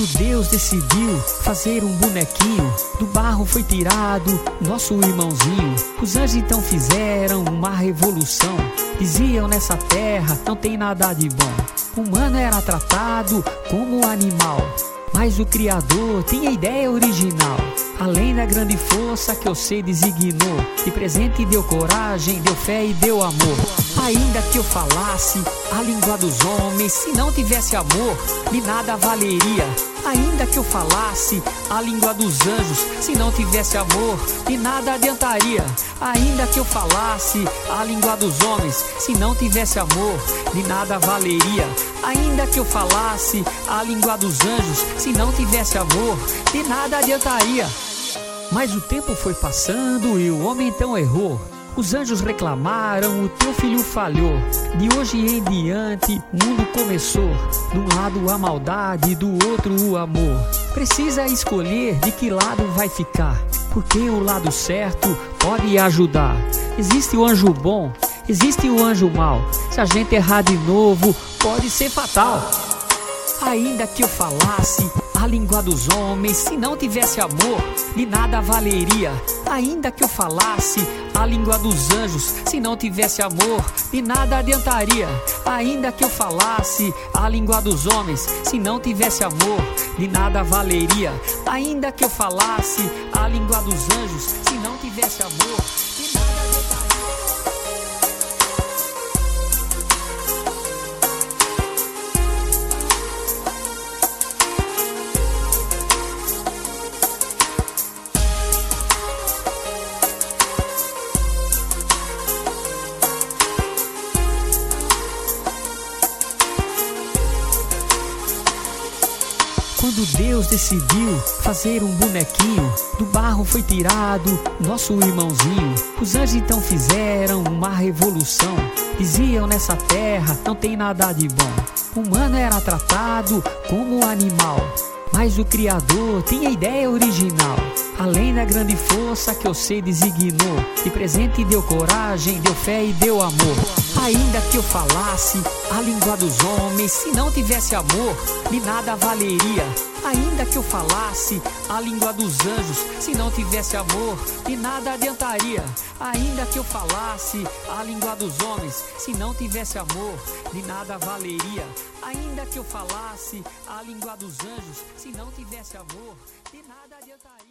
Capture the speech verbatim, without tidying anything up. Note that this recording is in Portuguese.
Quando Deus decidiu fazer um bonequinho, do barro foi tirado nosso irmãozinho. Os anjos então fizeram uma revolução. Diziam: nessa terra não tem nada de bom. O humano era tratado como animal, mas o Criador tinha ideia original. Além da grande força que você designou, de presente deu coragem, deu fé e deu amor. Ainda que eu falasse a língua dos homens, se não tivesse amor, de nada valeria. Ainda que eu falasse a língua dos anjos, se não tivesse amor, de nada adiantaria. Ainda que eu falasse a língua dos homens, se não tivesse amor, de nada valeria. Ainda que eu falasse a língua dos anjos, se não tivesse amor, de nada adiantaria. Mas o tempo foi passando e o homem então errou. Os anjos reclamaram, o teu filho falhou. De hoje em diante o mundo começou. De um lado a maldade, do outro o amor. Precisa escolher de que lado vai ficar, porque o lado certo pode ajudar. Existe o anjo bom, existe o anjo mau. Se a gente errar de novo, pode ser fatal. Ainda que eu falasse a língua dos homens, se não tivesse amor, de nada valeria. Ainda que eu falasse a língua dos anjos, se não tivesse amor, de nada adiantaria. Ainda que eu falasse a língua dos homens, se não tivesse amor, de nada valeria. Ainda que eu falasse a língua dos anjos, se não tivesse amor, de nada adiantaria. Quando Deus decidiu fazer um bonequinho, do barro foi tirado nosso irmãozinho. Os anjos então fizeram uma revolução. Diziam: nessa terra não tem nada de bom. O humano era tratado como animal, mas o Criador tinha ideia original. Além da grande força que você designou, de presente deu coragem, deu fé e deu amor. Ainda que eu falasse a língua dos homens, se não tivesse amor, de nada valeria. Ainda que eu falasse a língua dos anjos, se não tivesse amor, de nada adiantaria. Ainda que eu falasse a língua dos homens, se não tivesse amor, de nada valeria. Ainda que eu falasse a língua dos anjos, se não tivesse amor, de nada adiantaria.